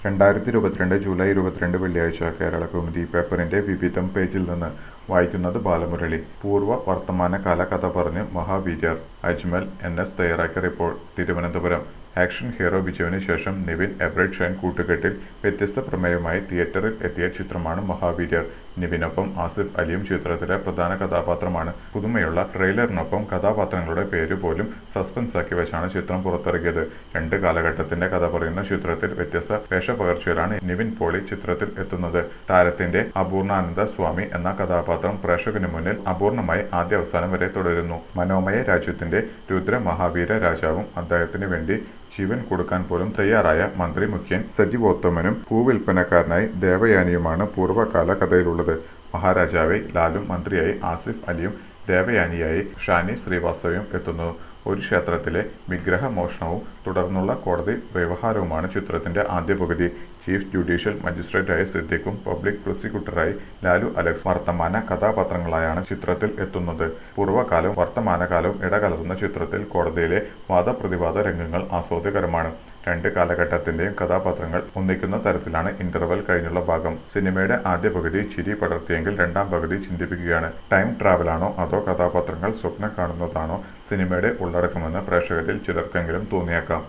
2022 July 22 വെള്ളിയാഴ്ച കേരളകൗമുദി പേപ്പറിന്റെ വിവിധം പേജിൽ നിന്ന് വായിക്കുന്നത് ബാലമുരളി. പൂർവ്വ വർത്തമാനകാല കഥ പറഞ്ഞ് മഹാവീര്യർ. അജ്മൽ NS തയ്യാറാക്കിയ റിപ്പോർട്ട്. തിരുവനന്തപുരം. ആക്ഷൻ ഹീറോ ബിജുവിന് ശേഷം നിവിൻ എവററ്റ് ഷൈൻ കൂട്ടുകെട്ടിൽ വ്യത്യസ്ത പ്രമേയവുമായി തിയേറ്ററിൽ എത്തിയ ചിത്രമാണ് മഹാവീര്യർ. നിവിനൊപ്പം ആസിഫ് അലിയും ചിത്രത്തിലെ പ്രധാന കഥാപാത്രമാണ്. പുതുമയുള്ള ട്രെയിലറിനൊപ്പം കഥാപാത്രങ്ങളുടെ പേര് പോലും സസ്പെൻസാക്കി വെച്ചാണ് ചിത്രം പുറത്തിറക്കിയത്. രണ്ട് കാലഘട്ടത്തിന്റെ കഥ പറയുന്ന ചിത്രത്തിൽ വ്യത്യസ്ത വേഷപ്പകർച്ചയിലാണ് നിവിൻ പോളി ചിത്രത്തിൽ എത്തുന്നത്. താരത്തിന്റെ അപൂർണാനന്ദ സ്വാമി എന്ന കഥാപാത്രം പ്രേക്ഷകന് മുന്നിൽ അപൂർണമായി ആദ്യ അവസാനം വരെ തുടരുന്നു. മനോമയ രാജ്യത്തിന്റെ രുദ്ര മഹാവീര രാജാവും അദ്ദേഹത്തിന് വേണ്ടി ജീവൻ കൊടുക്കാൻ പോലും തയ്യാറായ മന്ത്രി മുഖ്യൻ സജീവോത്തമനും ഭൂവിൽപ്പനക്കാരനായി ദേവയാനിയുമാണ് പൂർവ്വകാല കഥയിലുള്ളത്. മഹാരാജാവെ ലാലും മന്ത്രിയായി ആസിഫ് അലിയും ദേവയാനിയായി ഷാനി ശ്രീവാസ്തവയും എത്തുന്നു. ഒരു ക്ഷേത്രത്തിലെ വിഗ്രഹ മോഷണവും തുടർന്നുള്ള കോടതി വ്യവഹാരവുമാണ് ചിത്രത്തിന്റെ ആദ്യ പകുതി. ചീഫ് ജുഡീഷ്യൽ മജിസ്ട്രേറ്റായ സിദ്ദിഖും പബ്ലിക് പ്രോസിക്യൂട്ടറായി ലാലു അലക്സ് വർത്തമാന കഥാപാത്രങ്ങളായാണ് ചിത്രത്തിൽ എത്തുന്നത്. പൂർവ്വകാലവും വർത്തമാനകാലവും ഇടകലർന്ന ചിത്രത്തിൽ കോടതിയിലെ വാദപ്രതിവാദ രംഗങ്ങൾ ആസ്വാദ്യകരമാണ്. രണ്ട് കാലഘട്ടത്തിന്റെയും കഥാപാത്രങ്ങൾ ഒന്നിക്കുന്ന തരത്തിലാണ് ഇന്റർവെൽ കഴിഞ്ഞുള്ള ഭാഗം. സിനിമയുടെ ആദ്യ പകുതി ചിരി പടർത്തിയെങ്കിൽ രണ്ടാം പകുതി ചിന്തിപ്പിക്കുകയാണ്. ടൈം ട്രാവലാണോ അതോ കഥാപാത്രങ്ങൾ സ്വപ്നം കാണുന്നതാണോ സിനിമയുടെ ഉള്ളടക്കമെന്ന് പ്രേക്ഷകരിൽ ചിലർക്കെങ്കിലും തോന്നിയേക്കാം.